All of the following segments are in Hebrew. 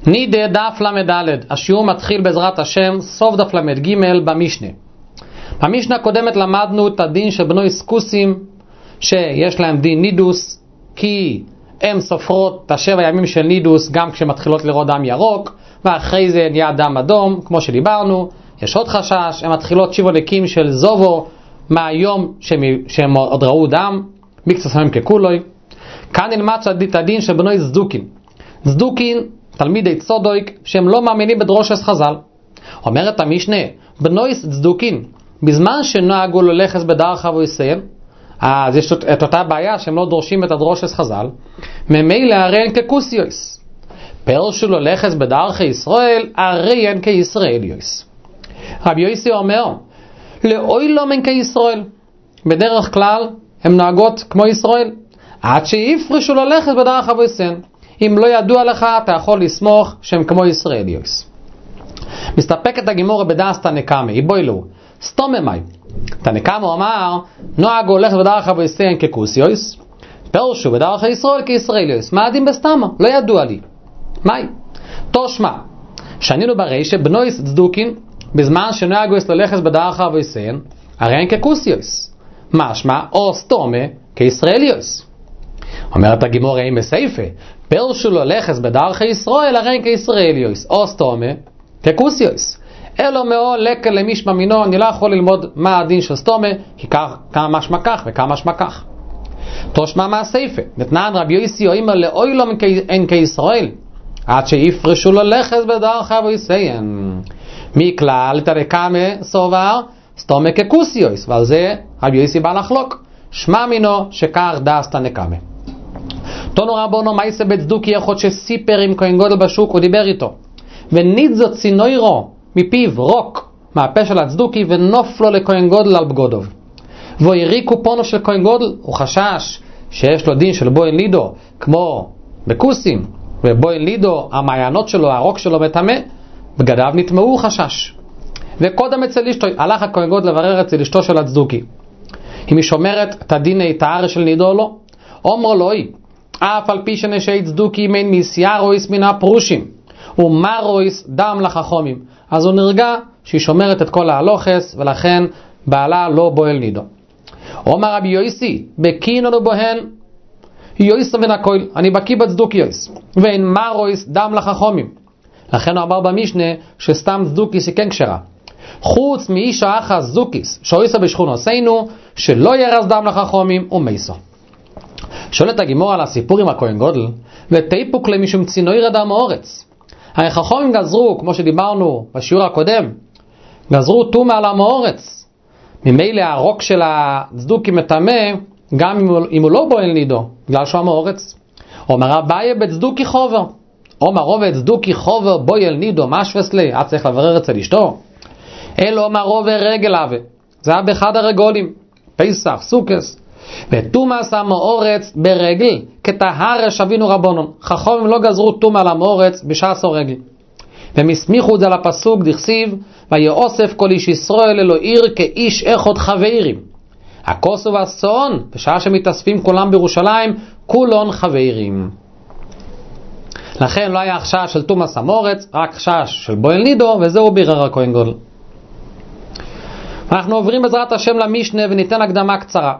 נידה דף למד. השיעור מתחיל בעזרת השם, סוף דף למד ג' במשנה. במשנה הקודמת למדנו את הדין של בנוי סקוסים, שיש להם דין נידוס, כי הם סופרות את 7 ימים של נידוס גם כשמתחילות לראות דם ירוק, ואחרי זה נהיה דם אדום, כמו שדיברנו. יש עוד חשש, הם מתחילות 7 נקים של זובו מהיום שהם עוד ראו דם, מקצת סמים ככולוי. כאן נלמד את הדין של בנוי צדוקין. צדוקין, תלמידי צודויק, שהם לא מאמינים בדרושס חז"ל. אומרת המשנה, בנוי צדוקין, בזמן שנוהגו ללכת בדרך אבויסיהם, אז יש את אותה בעיה שהם לא דורשים את הדרושס חז"ל, ממילא הרי אין ככוסיוס. פרשו ללכת בדרך ישראל, הרי אין כישראליוס. רבי יוסי אומר, לאוי לא מן כישראל. בדרך כלל הם נוהגות כמו ישראל, עד שיפרשו ללכת בדרך אבויסיהם. אם לא ידוע לך, אתה יכול לסמוך שהם כמו ישראליוס. מסתפקת הגימורה בדעת תנקמה, איבוי לו, סתוממי. תנקמה אמר, נוהג הולך בדרך אבויסיהם ככוסיוס, פרשו בדרך ישראל כישראליוס. מה הדין בסתמה? לא ידוע לי. מהי? תושמע, שנינו ברישה, בנוי צדוקין, בזמן שנוהגו ללכת בדרך אבויסיהם, הרי אין ככוסיוס. משמע, או סתומה כישראליוס. אומרת הגימורה עם בסייפה, פרשו ללכת בדרך ישראל, הרי אין כישראליוס, או סתומה ככוסיוס. אלו מאו לקה למישמע מינו, אני לא יכול ללמוד מה הדין של סתומה, כי כמה משמע כך וכמה משמע כך. תושמע מהסייפה, נתנן רבי יוסי אומר לאוי לא אין כישראל, עד שיפרשו ללכת בדרך אבויסיהם. מכלל תנקמה סובר סתומה ככוסיוס, ועל זה רבי יוסי בא לחלוק, שמע מינו שכך דעת תנקמה. תונו רבונו מייסה בצדוקי יכול שסיפר עם כהן גודל בשוק, הוא דיבר איתו, ונידזו צינוירו מפיו רוק מהפה של הצדוקי, ונופלו לכהן גודל על בגודוב, והריקו פונו של כהן גודל. הוא חשש שיש לו דין של בוין לידו כמו בקוסים, ובוין לידו המעיינות שלו, הרוק שלו מטמא, בגדיו נטמעו. הוא חשש, וקודם אצל אשתו הלך הכהן גודל לברר אצל אשתו של הצדוקי אם היא שומרת את הדין היתר של נידו או לא. אומר לו, אף על פי שנשי צדוקי מן מסיירויס מן הפרושים ומרויס דם לחכומים, אז הוא נרגע שהיא שומרת את כל ההלוכס, ולכן בעלה לא בועל נידו. אומר רבי יוסי, בקינו בוהן יויסו מן הכל, אני בקי בצדוקי יויס, ואין מרויס דם לחכומים. לכן הוא אמר במשנה שסתם צדוקיס היא כן כשרה, חוץ מאיש האחס צדוקיס שאויסו בשכונותינו, שלא ירס דם לחכומים ומייסו. שואלת הגימור על הסיפור עם הכהן גודל, ותיפוק למשום צינוי רדם האורץ. הרי חכמים גזרו, כמו שדיברנו בשיעור הקודם, גזרו תומה על המאורץ. ממילא הרוק של הצדוקי מטמא, גם אם הוא לא בועל נידו, בגלל שהוא המאורץ. אומר אביי בצדוקי חובר. אומר רוב צדוקי חובר בועל נידו, משווס לי, את צריך לברר אצל אשתו. אלו אומר רוב רגל אבה. זה היה באחד הרגולים, פסח, סוכס. ותומאס המאורץ ברגל כטהרה שבינו רבונון. חכמים לא גזרו תומה על המאורץ בשעשו רגל, ומסמיכו את זה לפסוק דכסיב, ויאוסף כל איש ישראל אלו עיר כאיש אחד חברים. הכוסו והסון, בשעה שמתאספים כולם בירושלים, כולון חברים. לכן לא היה חשש של תומאס המאורץ, רק חשש של בועל נידו, וזהו בירר הכהן גודל. אנחנו עוברים בעזרת השם למשנה וניתן הקדמה קצרה.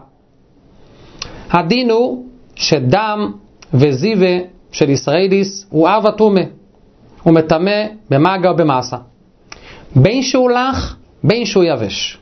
הדין הוא שדם וזיווה של ישראליס הוא אב התומה, הוא מטמא במגע או במעשה, בין שהוא לח בין שהוא יבש.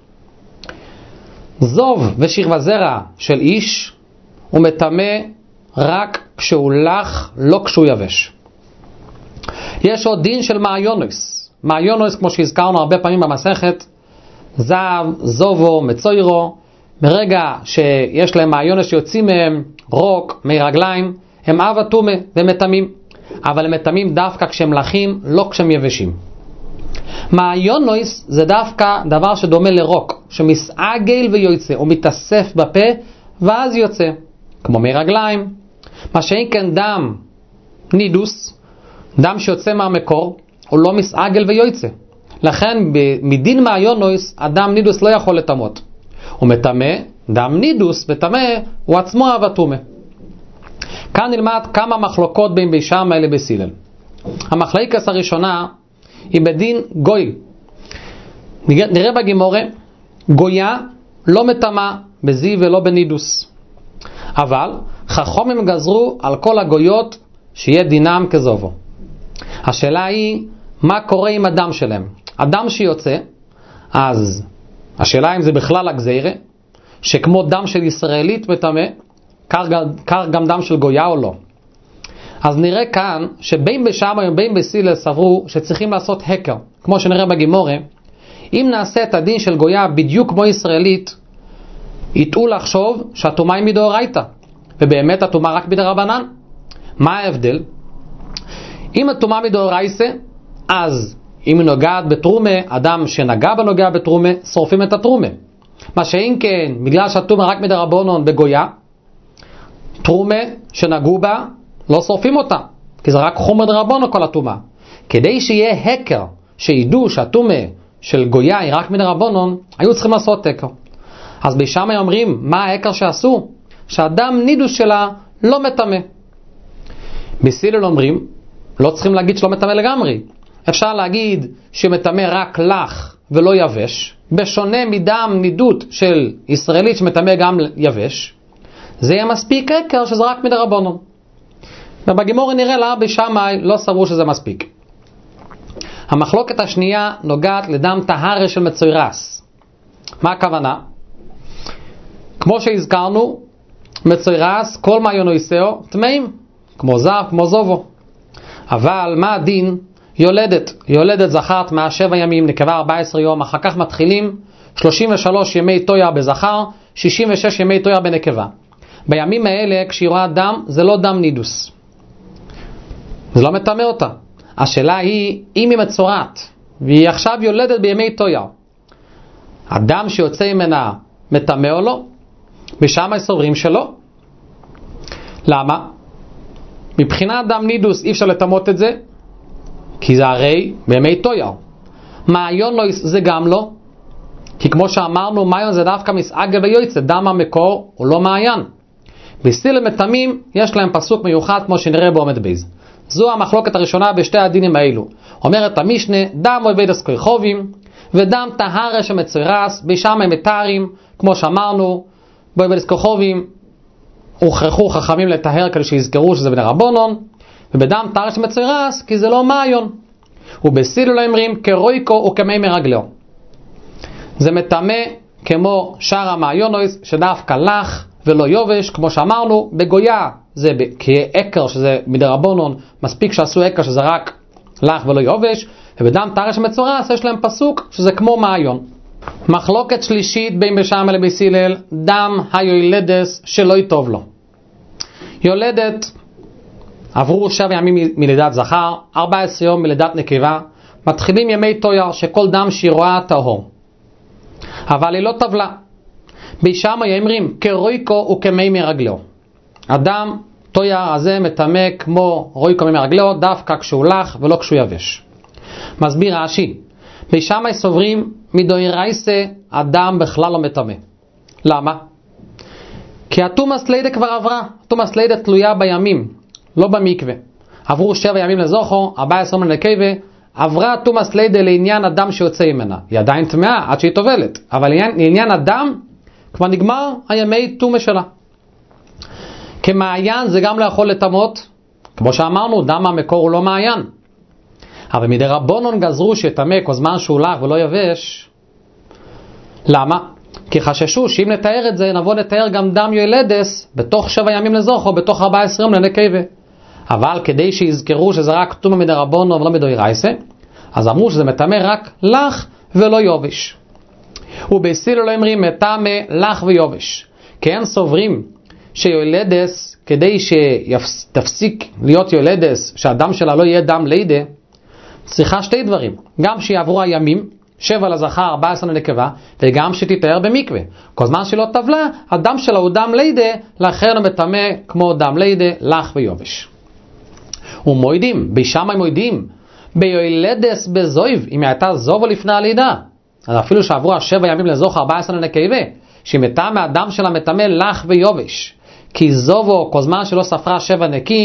זוב ושכבה זרע של איש הוא מטמא רק כשהוא לח, לא כשהוא יבש. יש עוד דין של מעיונוס. מעיונוס, כמו שהזכרנו הרבה פעמים במסכת, זב, זובו, מצוירו, ברגע שיש להם מעיונוס שיוצאים מהם רוק, מרגליים, הם אב התומה ומטמאים. אבל הם מטמאים דווקא כשהם לחים, לא כשהם יבשים. מעיונוס זה דווקא דבר שדומה לרוק, שמסעגל ויוצא, הוא מתאסף בפה ואז יוצא, כמו מרגליים. מה שאין כן דם נידוס, דם שיוצא מהמקור, הוא לא מסעגל ויוצא. לכן מדין מעיונוס, אדם נידוס לא יכול לטמות. הוא מטמא, דם נידוס וטמא, הוא עצמו אב התומה. כאן נלמד כמה מחלוקות בין בי שמאי לבית הלל. המחלקת הראשונה היא בדין גוי. נראה בגימורה, גויה לא מטמא בזיו ולא בנידוס. אבל חכמים גזרו על כל הגויות שיהיה דינם כזובו. השאלה היא, מה קורה עם הדם שלהם? הדם שיוצא, אז השאלה אם זה בכלל הגזירה, שכמו דם של ישראלית מטמא, כך גם דם של גויה או לא. אז נראה כאן שבין בשמאי ובין בסילל סברו שצריכים לעשות הקר, כמו שנראה בגימורה. אם נעשה את הדין של גויה בדיוק כמו ישראלית, יטעו לחשוב שהטומאה היא מדאורייתא, ובאמת הטומאה רק מדרבנן. מה ההבדל? אם הטומאה מדאורייתא, אז אם היא נוגעת בתרומה, אדם שנגע בנוגע בתרומה, שורפים את התרומה. מה שאם כן, בגלל שהטומאה רק מדרבנן בגויה, תרומה שנגעו בה, לא שורפים אותה, כי זה רק חומר דרבנן כל הטומאה. כדי שיהיה הקר, שידעו שהטומאה של גויה היא רק מדרבנן, היו צריכים לעשות הקר. אז בשמאי אומרים, מה ההקר שעשו? שהדם נידוס שלה לא מטמא. בסילל אומרים, לא צריכים להגיד שלא מטמא לגמרי. אפשר להגיד שמטמא רק לח ולא יבש, בשונה מדם נידות של ישראלית שמטמא גם יבש. זה יהיה מספיק הקר שזה רק מדרבנן. ובגימורה נראה לה בשמאי לא סברו שזה מספיק. המחלוקת השנייה נוגעת לדם טהרה של מצוירס. מה הכוונה? כמו שהזכרנו, מצוירס, כל מעיינויסאו טמאים, כמו זב, כמו זובו. אבל מה הדין? יולדת זכר טמאה 7 ימים, נקבה 14 יום, אחר כך מתחילים 33 ימי תויה בזכר, 66 ימי תויה בנקבה. בימים האלה כשהיא רואה דם, זה לא דם נידוס. זה לא מטמא אותה. השאלה היא, אם היא מצורעת, והיא עכשיו יולדת בימי תויה, הדם שיוצא ממנה מטמא או לא? בשמאי סוברים שלא. למה? מבחינת דם נידוס אי אפשר לטמאות את זה, כי זה הרי בימי תויה. מעיון לא, זה גם לא, כי כמו שאמרנו, מעיון זה דווקא מסעגל ויועצה, דם המקור הוא לא מעיין. בסילל מטמאים יש להם פסוק מיוחד כמו שנראה בעומד בייז. זו המחלוקת הראשונה בשתי הדינים האלו. אומרת המשנה, דם עובדס כרחובים ודם טהרה שמצוירס, בשמאי מתארים, כמו שאמרנו, בעובדס כרחובים הוכרחו חכמים לטהר כדי שיזכרו שזה מדרבנן, ובדם טהרה שמצוירס כי זה לא מעיון. ובסילל אומרים כרויקו וכמי מרגלו. זה מטמא כמו שאר המעיונוס שדווקא לח ולא יובש, כמו שאמרנו, בגויה זה כעקר שזה מדרבנן, מספיק שעשו עקר שזה רק לח ולא יובש, ובדם טהרה שמצוירס יש להם פסוק שזה כמו מעיון. מחלוקת שלישית בין בשמאי לבסילל, דם היולדס שלא יטוב לו. יולדת עברו 7 ימים מלידת זכר, 14 יום מלידת נקבה, מתחילים ימי תויה שכל דם שהיא רואה טהור, אבל היא לא טבלה. בשמאי אומרים כרויקו וכמי מרגלו. הדם תויה הזה מטמא כמו רויקו ממרגלו, דווקא כשהוא לח ולא כשהוא יבש. מסביר רש"י, בשמאי סוברים מדאורייתא הדם בכלל לא מטמא. למה? כי התומאס לידה כבר עברה. התומאס לידה תלויה בימים, לא במקווה. עברו 7 ימים לזוכו, 14 ימים לנקבה, עברה תומאס לידה לעניין הדם שיוצא ממנה. היא עדיין טמאה עד שהיא טובלת, אבל לעניין הדם כבר נגמר הימי תומה שלה. כמעיין זה גם לא יכול לטמאות, כמו שאמרנו, דם המקור הוא לא מעיין. אבל מדרבנן גזרו שיטמא כל זמן שהוא לח ולא יבש. למה? כי חששו שאם נתאר את זה, נבוא נתאר גם דם יולדס בתוך 7 ימים לזוכו, בתוך 14 יום לנקבה. אבל כדי שיזכרו שזה רק טומאה מדרבנן ולא מדאורייתא, אז אמרו שזה מטמא רק לח ולא יובש. ובסילל אומרים מטמא לח ויובש. כי הם סוברים שיולדס, כדי שתפסיק להיות יולדס, שהדם שלה לא יהיה דם לידה, צריכה 2 דברים. גם שיעברו הימים, 7 לזכר, 14 לנקבה, וגם שתתאר במקווה. כל זמן שלא טבלה, הדם שלה הוא דם לידה, לכן הוא מטמא כמו דם לידה, לח ויובש. ומועידים, בשמאי מועידים, ביולדס בזויב, אם הייתה זובו לפני הלידה. אז אפילו שעברו 7 ימים לזוכר, 14 לנקבה, שמטמא הדם שלה מטמא לח ויובש. כי זובו, כל זמן שלא ספרה 7 נקים,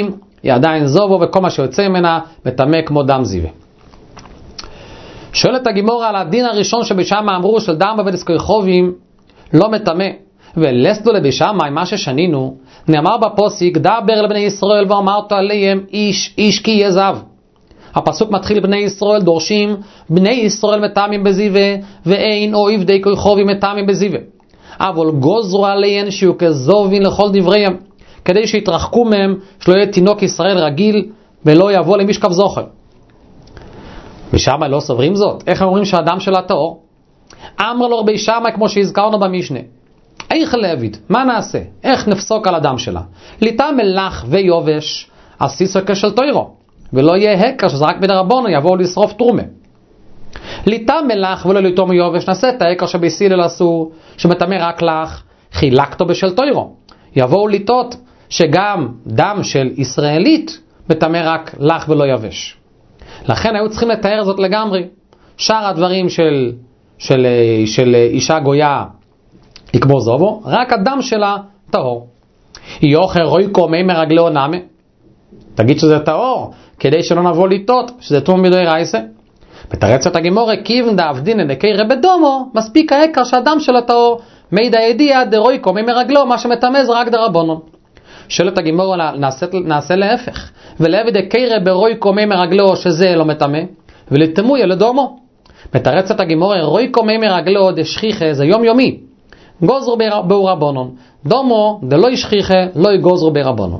היא עדיין זובו, וכל מה שיוצא ממנה מטמא כמו דם זיווה. שואלת הגימורה על הדין הראשון שבשם אמרו של דם עבד כוכבים לא מטמא, ולסדו לבשמאי מה ששנינו, נאמר בפוסיק דבר לבני ישראל ואמרת עליהם איש איש כי יזב. הפסוק מתחיל בני ישראל דורשים, בני ישראל מטמאים בזיווה, ואין או עבדי כוכבים מטמאים בזיווה. אבל גוזרו עליהם שיהיו כזובין לכל דבריהם, כדי שיתרחקו מהם, שלא יהיה תינוק ישראל רגיל ולא יבוא למשכב זוכר. ושמה לא סוברים זאת. איך אומרים שהדם שלה טהור? אמר לו רבי שמאי כמו שהזכרנו במשנה, איך להביד, מה נעשה? איך נפסוק על הדם שלה? ליטה מלח ויובש, עשי הקר של תוירו, ולא יהיה הקר שזה רק מדרבנו, יבואו לשרוף תרומה. ליטה מלח ולא ליטו מיובש, נעשה את ההקר שבסילל אסור, שמטמא רק לך, חילקתו בשל תוירו. יבואו ליטות שגם דם של ישראלית מטמא רק לך ולא יבש. לכן היו צריכים לתאר זאת לגמרי. שאר הדברים של אישה גויה היא כמו זובו, רק הדם שלה טהור. יוכל רוי קומי מרגלו נמה, תגיד שזה טהור, כדי שלא נבוא ליטות, שזה תום מדוי רייסה. בתרצת הגימורה, כיוון דאבדין נקי רבדומו, מספיק העקר שהדם שלה טהור, מידע ידיע דרוי קומי מרגלו, מה שמטמא זה רק דרבנון. שואלת הגימורה, נעשה להפך, ולהביא דקיירה ברוי קומי מרגלו שזה לא מטמא, ולתמויה לדומו. מתרצת הגימורה, רוי קומי מרגלו דשכיחה זה יום יומי, גוזרו ברבנון, דומו דלא ישכיחה לא יגוזרו ברבנון.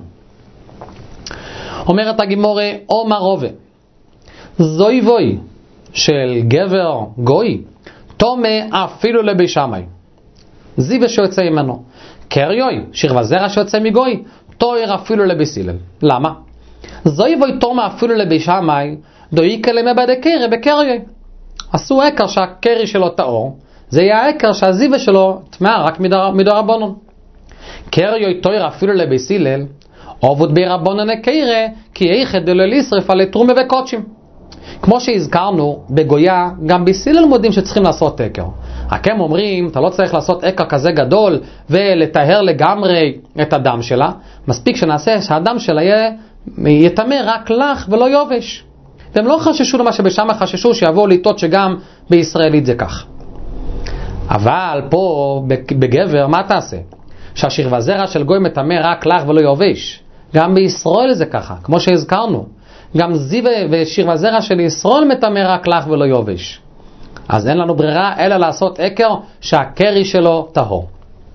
אומרת הגימורה, אומר רובה, זוי בוי של גבר גוי, תומה אפילו לבי שמאי, זיווה שיוצא ממנו, קריוי, שכבה זרע שיוצא מגוי, תויר אפילו לבי סילל. למה? זוי בוי תומה אפילו לבי שמאי, דוי כלמה בדקרי בקריוי. עשו עקר שהקרי שלו טהור, זה יהיה העקר שהזיווה שלו טמאה רק מדרבנון. קריוי תויר אפילו לבי סילל, עובד ברבנון הקרא, כי איכד דלא לשרף על תרומה וקודשים. כמו שהזכרנו, בגויה, גם בסילל מודים שצריכים לעשות עקר. רק הם אומרים, אתה לא צריך לעשות עקר כזה גדול ולטהר לגמרי את הדם שלה, מספיק שנעשה שהדם שלה יטמא רק לך ולא יובש. והם לא חששו למה שבשם חששו שיבואו ליטות שגם בישראלית זה כך. אבל פה בגבר מה תעשה? שהשכבה זרע של גוי מטמא רק לך ולא יובש. גם בישראל זה ככה, כמו שהזכרנו. גם זיווה ושכבה זרע של ישראל מטמא רק לך ולא יובש. אז אין לנו ברירה אלא לעשות עקר שהקרי שלו טהור.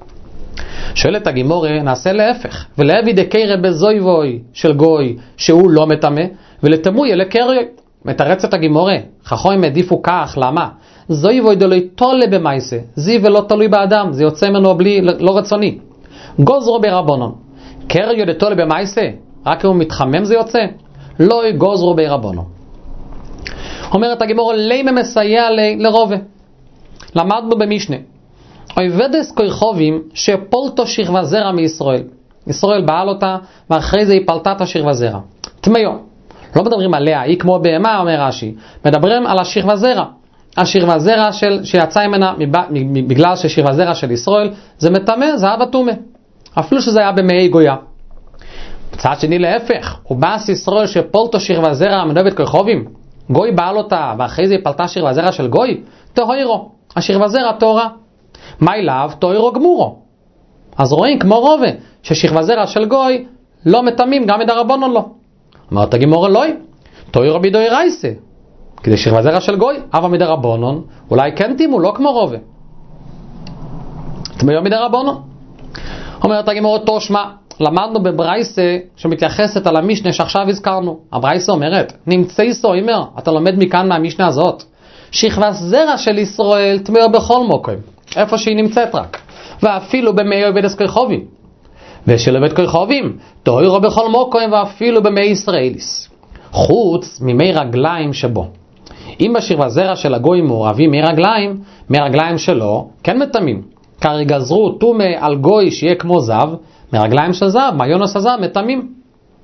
שואלת הגימורה, נעשה להפך, ולהביא דקיירה בזויבוי של גוי שהוא לא מטמא, ולתמויה לקרי. מתרצת הגימורה, חכמים העדיפו כך, למה? זויבוי דלא תולה במייסה, זיווה לא תלוי באדם, זה יוצא ממנו בלי, לא רצוני. גוזרו ברבנון, קרי דתולה במייסה, רק אם הוא מתחמם זה יוצא, לא גוזרו ברבנון. אומרת הגימורה, לימה מסייע לרובה. למדנו במשנה, עבדס כוכבים שפולטו שכבה זרע מישראל. ישראל בעל אותה, ואחרי זה היא פלטה את השכבה זרע. תמיו. לא מדברים עליה, היא כמו בהמה, אומר רש"י. מדברים על השכבה זרע. השכבה זרע שיצא ממנה, בגלל ששכבה זרע של ישראל, זה מטמא, זה אבא טומא. אפילו שזה היה במאי גויה. בצד שני להפך, הוא בא ישראל שפולטו שכבה זרע מדובת כוכבים. גוי בעל אותה, ואחרי זה היא פלטה שכבה זרע של גוי, תוירו. השכבה זרע תורה. מה אליו? תוירו גמורו. אז רואים כמו רובה, ששכבה זרע של גוי לא מטמאים, גם מדרבנון לא. אמרת הגימורה לא, תוירו בידוי רייסה. כדי שכבה זרע של גוי, אבל מדרבנון, אולי כן תימו, לא כמו רובה. תמיו מדרבנון. אומרת הגימורה תושמע, למדנו בברייסה שמתייחסת על המשנה שעכשיו הזכרנו. הברייסה אומרת, נמצא סו, אומר, אתה לומד מכאן מהמשנה הזאת, שכבה זרע של ישראל תמיו בכל מוקם, איפה שהיא נמצאת רק, ואפילו במאי עבדס כוכבים, ושל עבד כוכבים, תוירו בכל מוקם ואפילו במאי ישראליס, חוץ ממי רגליים שבו. אם בשכבה זרע של הגוי מעורבים מי רגליים שלו, כן מטמאים, כרי גזרו תומה על גוי שיהיה כמו זב, מרגליים של זב, מיונוס הזב, מטמאים.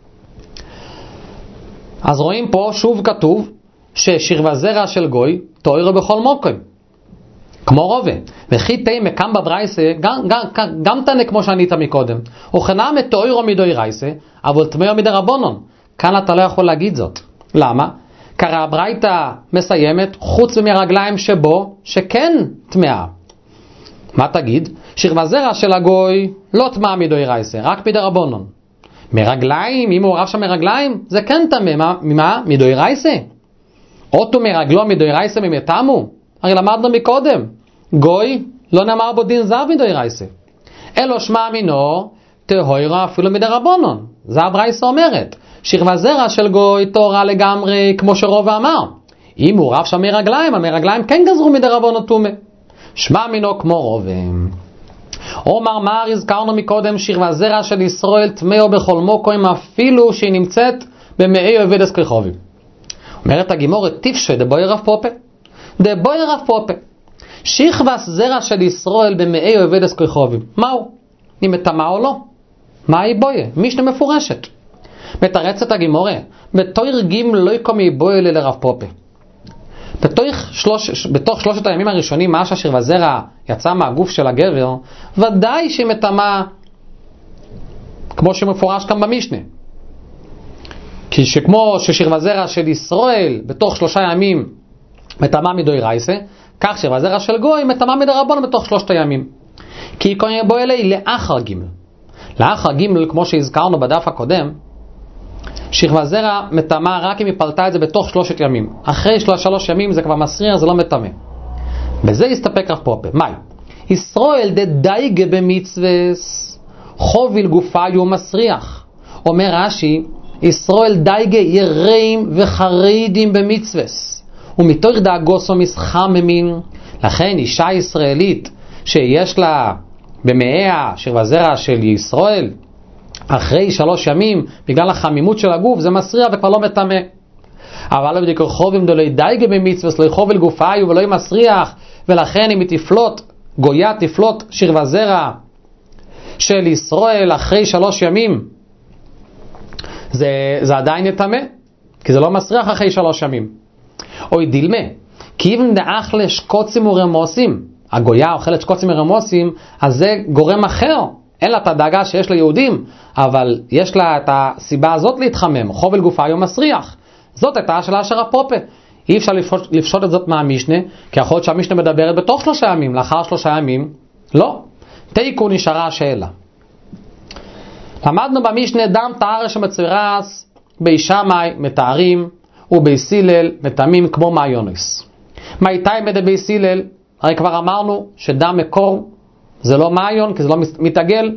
אז רואים פה שוב כתוב ששכבה זרע של גוי תוירו בכל מוקם, כמו רובה. וכי תהי מקם בברייסה, גם תנה כמו שענית מקודם. וכנם תוירו מדוי רייסה, אבל תמאו מדרבנון. כאן אתה לא יכול להגיד זאת. למה? כי הברייתא מסיימת חוץ מרגליים שבו שכן טמאה. מה תגיד? שכבה זרע של הגוי לא טמאה מדאורייתא, רק מדרבנן. מרגליים, אם הוא ערב שם מרגליים, זה כן טמא. ממה? מדאורייתא. אותו מרגלו מדאורייתא ממתמו. הרי למדנו מקודם, גוי לא נאמר בו דין זר מדאורייתא. אלו שמע מינו טהורה אפילו מדרבנן. זה הברייתא אומרת. שכבה זרע של גוי טהורה לגמרי, כמו שרוב אמר. אם הוא ערב שם מרגליים, המרגליים כן גזרו מדרבנן טומאה. שמע מינו כמו רוב. אומר מה הזכרנו מקודם, שכבה זרע של ישראל טמאו בכל מוקם אפילו שהיא נמצאת במאי עובדס כרחובים. אומרת הגימורת טיפשה דבוי רב פופה. דבוי רב פופה. שכבה זרע של ישראל במאי עובדס כרחובים. מהו? היא מטמאה או לא? מה היא בויה? משנה מפורשת. מתרצת הגימורה. בתויר גימל לא יקומי בויה לרב פופה. בתוך 3 הימים הראשונים, מה שהשכבה זרע יצא מהגוף של הגבר, ודאי שהיא מטמאה, כמו שמפורש כאן במשנה. כי שכמו ששכבה זרע של ישראל בתוך 3 ימים מטמאה מדאורייתא, כך שכבה זרע של גוי מטמאה מדרבנן בתוך 3 הימים. כי היא קוראים בו אלי לאחר גימל. לאחר גימל, כמו שהזכרנו בדף הקודם, שכבה זרע מטמאה רק אם היא פלטה את זה בתוך 3 ימים. אחרי 3 ימים זה כבר מסריח, זה לא מטמא. בזה יסתפק רב פופה. מה? ישראל דדייגה במצווס חוביל גופיו מסריח. אומר רש"י, ישראל דייגה יראים וחרדים במצווס. ומתוך דאגוסו מסחממין. לכן אישה ישראלית שיש לה במאיה שכבה זרע של ישראל, אחרי 3 ימים, בגלל החמימות של הגוף, זה מסריע וכבר לא מטמא. אבל לא בדיקו חובים דולי דייגה במצווס, לא יחובל גופיו ולא ימסריח, ולכן אם היא תפלוט, גויה תפלוט שכבה זרע של ישראל אחרי 3 ימים, זה עדיין יטמא, כי זה לא מסריח אחרי 3 ימים. או דילמה, כי אם דאח לשקוצים ורמוסים, הגויה אוכלת שקוצים ורמוסים, אז זה גורם אחר. אין לה את הדאגה שיש ליהודים, אבל יש לה את הסיבה הזאת להתחמם. חובל גופיו מסריח. זאת הייתה השאלה של הפופה. אי אפשר לפשוט את זאת מהמשנה, כי יכול להיות שהמשנה מדברת בתוך 3 ימים, לאחר 3 ימים, לא. תיקו נשארה השאלה. למדנו במשנה דם טהרה שמצוירס בישמאי מתארים, ובייסילל מטמאים כמו מעיונס. מה איתי מדי בייסילל? הרי כבר אמרנו שדם מקור זה לא מעיון, כי זה לא מתעגל,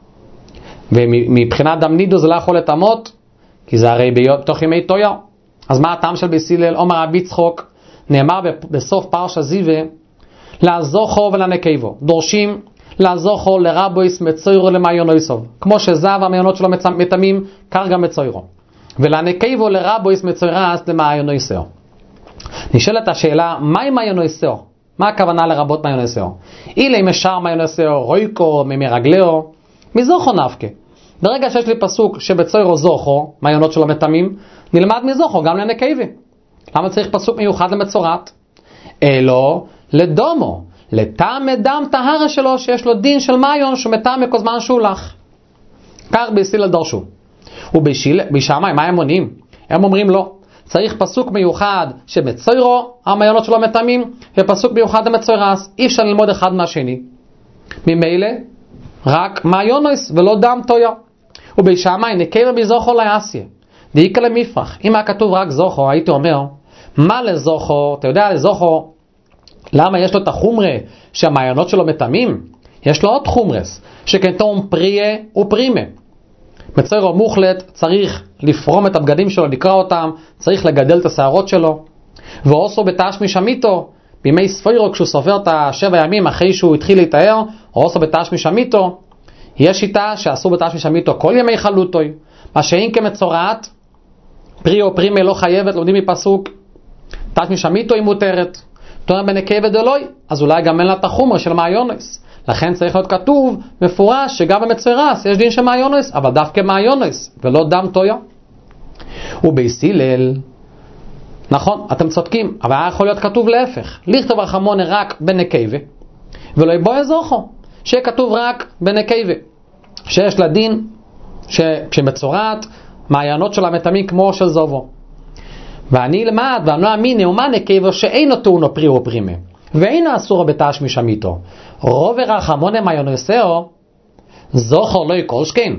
ומבחינת דם נידו זה לא יכול לטמאות, כי זה הרי בתוך ימי טויה. אז מה הטעם של בייסילל? אומר רבי יצחוק, נאמר בסוף פרשה זיווה, לעזוכו ולנקבו. דורשים לעזוכו לרבויס מצוירו למעיונויסוב. כמו שזב המעיונות שלו מטמאים, כך גם מצוירו. ולנקבו לרבויס מצוירס למעיונויסו. נשאלת השאלה, מהי מעיונויסו? מה הכוונה לרבות מעיונויסו? אילי משאר מעיונויסו, רויקו, ממרגלאו, מזוכו נפקה. ברגע שיש לי פסוק שבצוירו זוכו, מעיונות שלו מטמאים, נלמד מזוכו גם לנקבי. למה צריך פסוק מיוחד למצורת? אלו לדומו, לטעם דם טהרה שלו שיש לו דין של מעיון שהוא מטעם מכל זמן שהוא לך. כך בייסילל דרשו. ובישמאי, מה הם עונים? הם אומרים לא. צריך פסוק מיוחד שבצוירו המעיונות שלו מטמאים, ופסוק מיוחד למצוירס. אי אפשר ללמוד אחד מהשני. ממילא רק מעיונוס ולא דם טויה. ובישמאי נקבה מזוכו ליאסיה. דאיקה למפרח. אם היה כתוב רק זוכו, הייתי אומר, מה לזוכו? אתה יודע לזוכו, למה יש לו את החומרה שהמעיונות שלו מטמאים? יש לו עוד חומרס, שכתום פריה ופרימה. מצוירו מוחלט צריך לפרום את הבגדים שלו, לקרוא אותם, צריך לגדל את השערות שלו. ואוסו בתשמי שמיתו, בימי ספירו כשהוא סופר את 7 ימים אחרי שהוא התחיל להתאר, אוסו בתשמי שמיתו, יש שיטה שעשו בתשמי שמיתו כל ימי חלוטוי, מה שאין כמצורעת, פרי או פרימה לא חייבת, לומדים מפסוק, תשמי שמיתו היא מותרת. תואר בנקבה דלוי, אז אולי גם אין לה את החומר של מעיונס. לכן צריך להיות כתוב מפורש שגם במצוירס יש דין של מעיונס, אבל דווקא מעיונס ולא דם טויה. ובייסילל, נכון, אתם צודקים, אבל היה יכול להיות כתוב להפך, לכתוב רחמונה רק בנקבה ולא יבוא זוכו, שיהיה כתוב רק בנקבה, שיש לה דין שמצורעת מעיינות של המטמאים כמו של זובו. ואני אלמד ואנו אמיני ומה נקבו שאינו טעונו פרי ופרימה ואינו אסורו בתשמיש אמיתו רוב ורחמונה מעיינוסאו זוכר לא יקול שכן.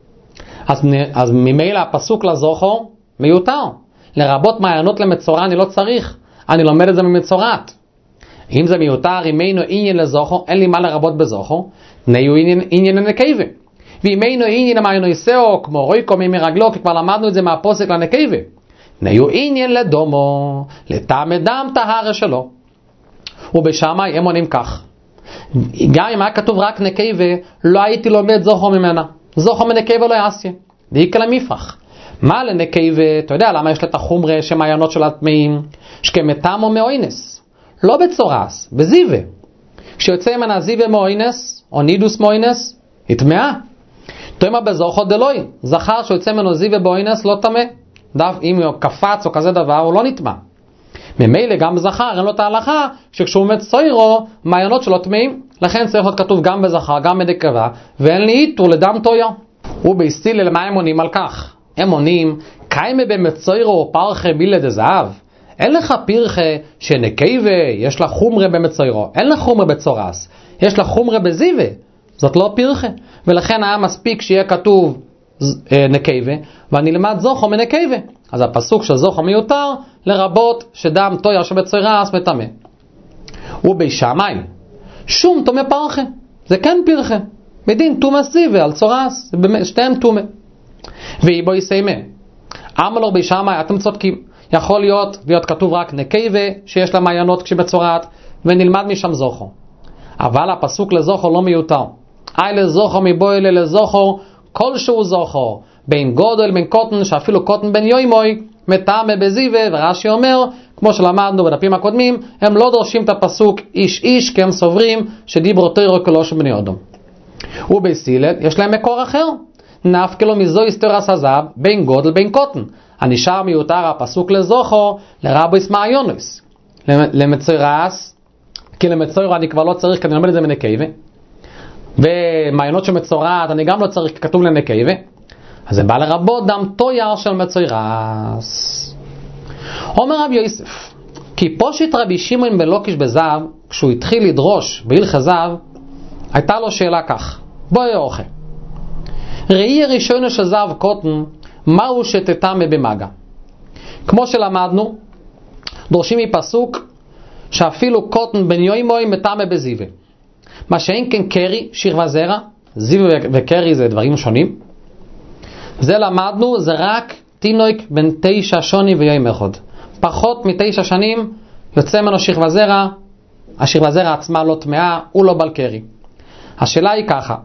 אז ממילא הפסוק לזוכר מיותר. לרבות מעיינות למצורע אני לא צריך, אני לומד את זה ממצורעת. אם זה מיותר, אם אינו עניין לזוכר, אין לי מה לרבות בזוכר, נהיו עניין לנקבה. ואם אינו עניין למעיינוסאו כמו רויקו ממרגלו, כי כבר למדנו את זה מהפוסק לנקבה, נהיו עניין לדומו, לטעם דם טהרה שלו. ובשמאי הם עונים כך, גם אם היה כתוב רק נקבה, לא הייתי לומד זוכר ממנה. זוכר מנקבה לא יעשיה, דאיקה למפרח. מה לנקבה? אתה יודע למה יש לה את החומרה שמעיינות של הטמאים? שכמתם או מאוינס, לא בצורס, בזיווה. כשיוצא ממנה זיווה מאוינס, או נידוס מאוינס, היא טמאה. תאמר בזוכר דלוי, זכר שיוצא ממנו זיווה באוינס לא טמא. דף אם הוא קפץ או כזה דבר, הוא לא נטמא. ממילא גם בזכר אין לו את ההלכה שכשהוא מצוירו מעיינות שלו טמאים. לכן צריך להיות כתוב גם בזכר גם בנקבה, ואין לי איתור לדם טויה. ובהסתילל מה הם עונים על כך? הם עונים, קיימה במצוירו פרחה בילה דזהב. אין לך פרחה שנקבה יש לה חומרה במצוירו, אין לך חומרה בצורס, יש לה חומרה בזיווה, זאת לא פרחה. ולכן היה מספיק שיהיה כתוב נקבה, ואני למד זוכר מנקבה. אז הפסוק של זוכר מיותר, לרבות שדם טויה שבצורס מטמא. ובשמאי שום טומא פרחה, זה כן פרחה, בדין טומא זיווה על צורס, שתיהם טומא. ואיבו יסיימה אמר בשמאי, אתם צודקים, יכול להיות כתוב רק נקבה שיש לה מעיינות כשבצורת, ונלמד משם זוכר. אבל הפסוק לזוכר לא מיותר. לזוכר מבוי לזוכר כלשהו זוכר, בין גודל בין קוטן, שאפילו קוטן בין יוימוי מטעמה בזיווה. ורש"י אומר, כמו שלמדנו בדפים הקודמים, הם לא דורשים את הפסוק איש איש, כי הם סוברים שדיברו תוירו כלו של בני אדם. ובסילל יש להם מקור אחר, נפקלו מזו היסטורס הזב בין גודל בין קוטן. הנשאר מיותר הפסוק לזוכר לרבויס מעיינוס למצורס, כי למצורע אני כבר לא צריך, כי אני לומד את זה מנקבה, ומעיינות שמצורעת אני גם לא צריך, כתוב לנקבה. אז זה בא לרבות דם טויר של מצורס. אומר רב יוסף, כי פושט רבי שמעון בן לוקיש בזב, כשהוא התחיל לדרוש בהלכות זב, הייתה לו שאלה כך, בואי אוכל, ראי ראשונו של זב קוטן, מהו שתטמא במגע. כמו שלמדנו, דורשים מפסוק שאפילו קוטן בן יוימוי מטמא בזיווה. מה שאין כן קרי, שכבה זרע, זיווה וקרי זה דברים שונים. זה למדנו, זה רק תינוק בין 9 שנים ויום אחד. פחות מ9 שנים יוצא ממנו שכבה זרע, השכבה זרע עצמה לא טמאה, הוא לא בל קרי. השאלה היא ככה,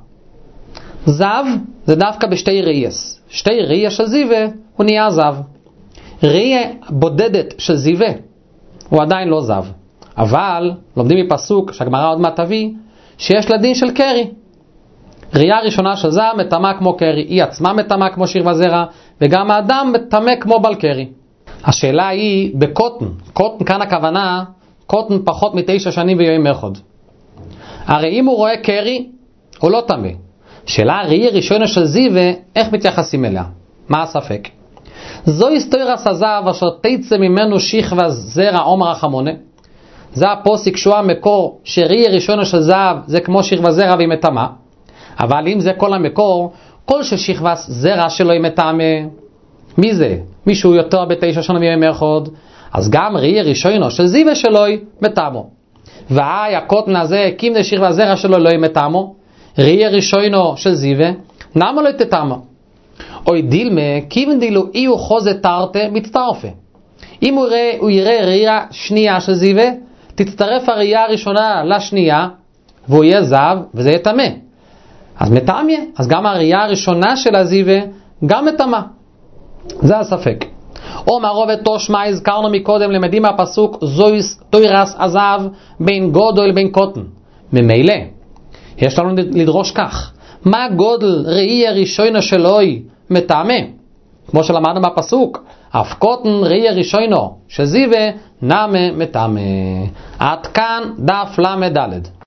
זב זה דווקא בשתי ראייס. שתי ראייס של זיווה הוא נהיה זב. ראייה בודדת של זיווה הוא עדיין לא זב. אבל לומדים מפסוק שהגמרא עוד מעט תביא שיש לה דין של קרי. ראייה ראשונה של זב מטמא כמו קרי, היא עצמה מטמא כמו שכבה זרע, וגם האדם מטמא כמו בל קרי. השאלה היא בקוטן. קוטן כאן הכוונה קוטן פחות מ9 שנים ויום אחד. הרי אם הוא רואה קרי הוא לא טמא. שאלה ראייה ראשונה של זיווה, איך מתייחסים אליה? מה הספק? זו היסטורס הזב אשר תצא ממנו שכבה זרע עומר החמונה. זה הפוסק שהוא המקור שראייה ראשונה של זב זה כמו שכבה זרע והיא מטמא. אבל אם זה כל המקור, כל ששכבה זרע שלו היא מטמא, מי זה? מישהו יותר ב9 שנים ויום אחד, אז גם ראייה ראשונה של זיווה שלו היא מטמא. והי הקוטן הזה, קים זה שכבה זרע שלו לא היא מטמא, ראייה ראשונו של זיווה, נמה לא תטמא. אוי דילמה, כיוון דילו אי הוא חוזה תרתה מצטרפה. אם הוא יראה ראייה שנייה של זיווה, תצטרף הראייה הראשונה לשנייה, והוא יהיה זב, וזה יהיה טמא. אז מטמא, אז גם הראייה הראשונה של הזיווה, גם מטמא. זה הספק. או מערובת תושמע, הזכרנו מקודם, למדים מהפסוק, זויס תוירס עזב, בין גודל בין קוטן. ממילא, יש לנו לדרוש כך, מה גודל ראייה ראשונה שלוי מטמא? כמו שלמדנו בפסוק, אף קוטן ראייה ראשונו שזיווה נמה מטמא. עד כאן דף למד ד'.